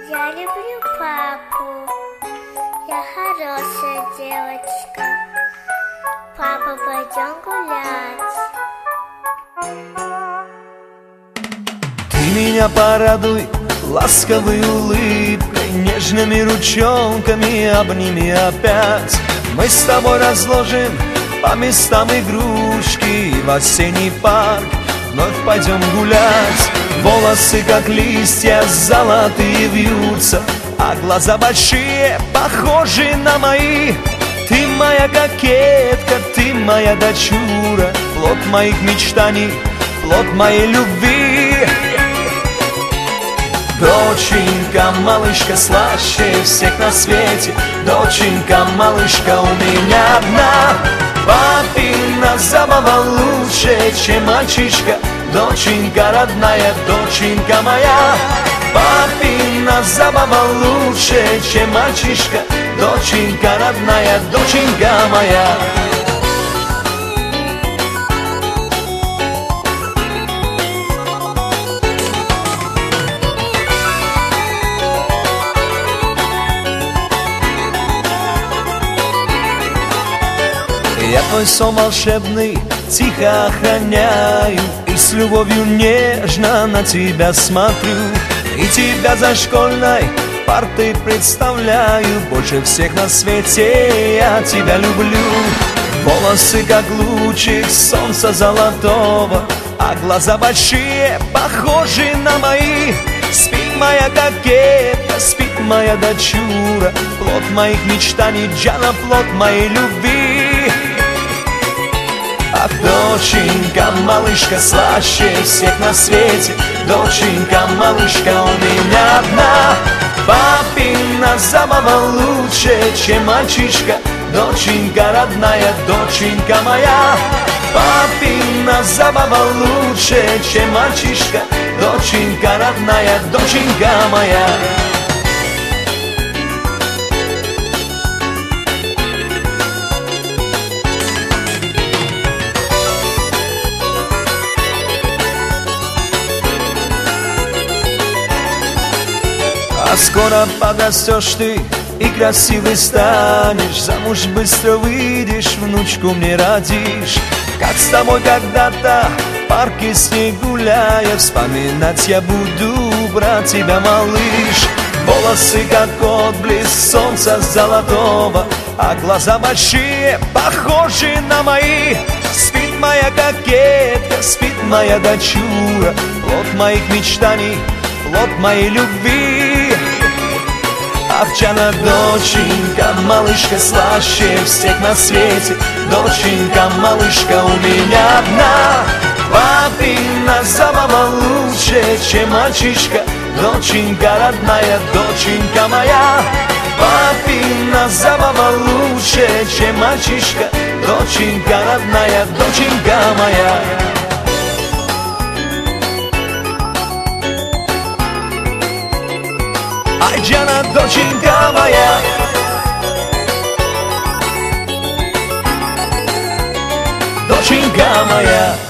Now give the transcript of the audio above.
Я люблю папу. Я хорошая девочка. Папа, пойдем гулять. Ты меня порадуй ласковой улыбкой, нежными ручонками обними опять. Мы с тобой разложим по местам игрушки, и в осенний парк вновь пойдем гулять. Волосы, как листья, золотые вьются, а глаза большие, похожи на мои. Ты моя кокетка, ты моя дочура, плод моих мечтаний, плод моей любви. Доченька, малышка, слаще всех на свете. Доченька, малышка, у меня одна. Папина забава лучше, чем мальчишка. Доченька родная, доченька моя. Папина забава лучше, чем мальчишка. Доченька родная, доченька моя. Я твой сон волшебный тихо охраняю, и с любовью нежно на тебя смотрю. И тебя за школьной партой представляю, больше всех на свете я тебя люблю. Волосы, как лучик солнца золотого, а глаза большие, похожи на мои. Спит моя кокетка, спит моя дочура, плод моих мечтаний, Джана, плод моей любви. Ах, доченька, малышка, слаще всех на свете. Доченька, малышка, у меня одна. Папина забава лучше, чем мальчишка. Доченька родная, доченька моя. Папина забава лучше, чем мальчишка. Доченька родная, доченька моя. А скоро подрастешь ты и красивый станешь, замуж быстро выйдешь, внучку мне родишь. Как с тобой когда-то в парке с ней гуляя, вспоминать я буду про тебя, малыш. Волосы, как отблеск солнца золотого, а глаза большие, похожи на мои. Спит моя кокетка, спит моя дочура, плод моих мечтаний, плод моей любви. Овчана, доченька, малышка, слаще всех на свете. Доченька, малышка, у меня одна. Папина забава лучше, чем мальчишка. Доченька родная, доченька моя. Папина забава лучше, чем мальчишка. Доченька родная, доченька моя. Ай, Джана, доченька моя. Доченька моя.